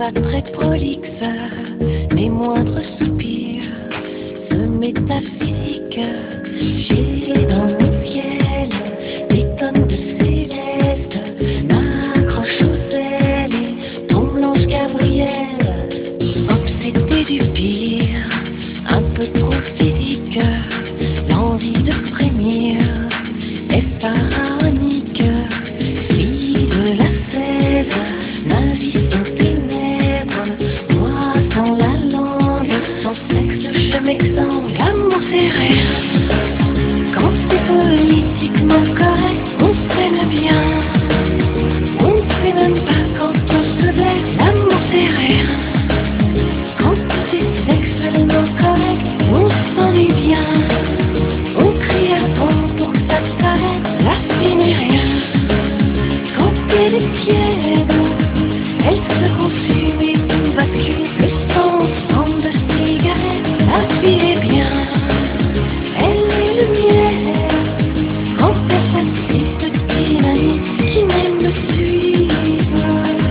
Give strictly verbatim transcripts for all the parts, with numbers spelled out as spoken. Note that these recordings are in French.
pas très prolixe, mes moindres soupirs se métaphysique. J'ai dans mon ciel des tonnes de céleste, m'accroche aux ailes et tombe l'ange Gabriel. Obsédé du pire, un peu trop physique, l'envie de frémir est pharaonique. Fille de la sève, ma vie sans ténèbres, moi sans la langue, sans sexe je m'exsangue. L'amour c'est rien, quand c'est politiquement correct, on s'aime bien. On ne sait même pas quand on se blesse, l'amour c'est rien. Quand c'est sexuellement correct, on s'ennuie bien. On crie à fond pour que ça s'arrête, la vie n'est rien. Quand elle est tiède, elle se consume et tout bascule. Le sang se prend de cigarette, la vie est bien. Elle est le miel, quand elle s'assiste de dynamite qui même me suivre.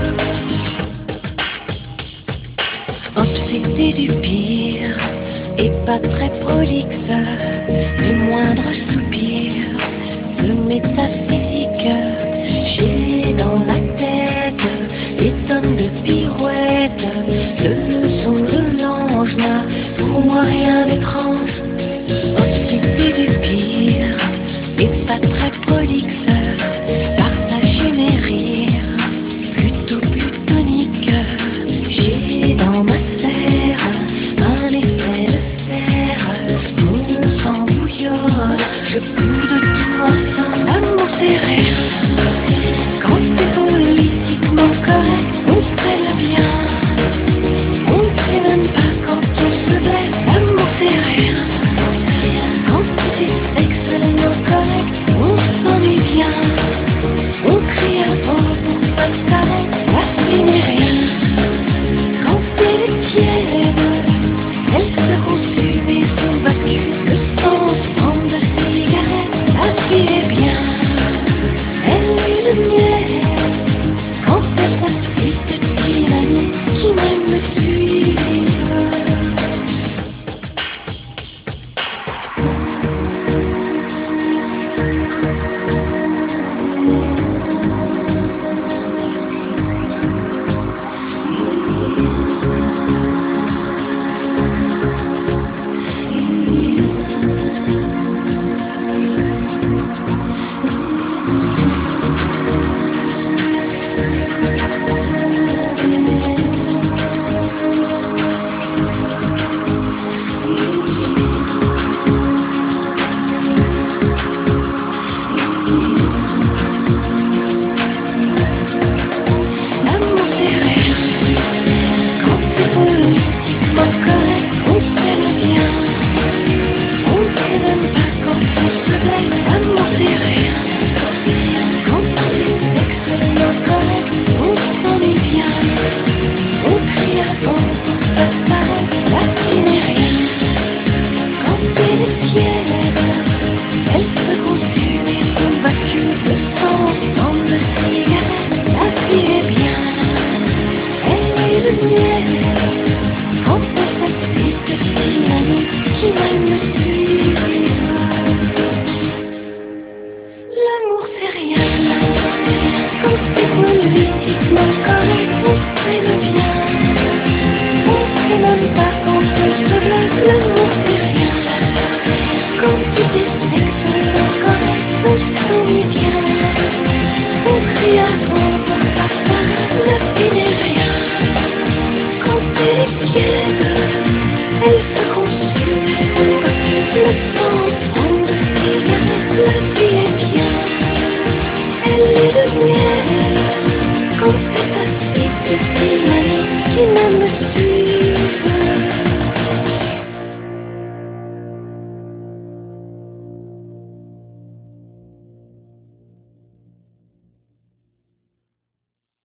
Obsédé du pire et pas très prolixe, mes moindres soupirs se métaphysique. J'ai dans la tête des tonnes de pirouettes, le son de l'ange n'a pour moi rien d'étrange. Obsédé du pire et pas très prolixe, partager mes rires plutôt plutonique. J'ai dans ma serre un effet de serre, mon sang bouillonne, je couds de tout ensemble. L'amour c'est rien, quand c'est politiquement correct, on s'aime bien. On ne sait même pas quand on se blesse, l'amour c'est rien. Quand c'est sexuellement correct, on s'ennuie bien. On crie à fond pour que ça s'arrête, la vie n'est rien. Quand elle est tiède, elle se consume et tout bascule. Le sang se prend de cigarette, la vie est bien. Elle est le miel, quand elle s'assiste de dynamite qui même me suivre.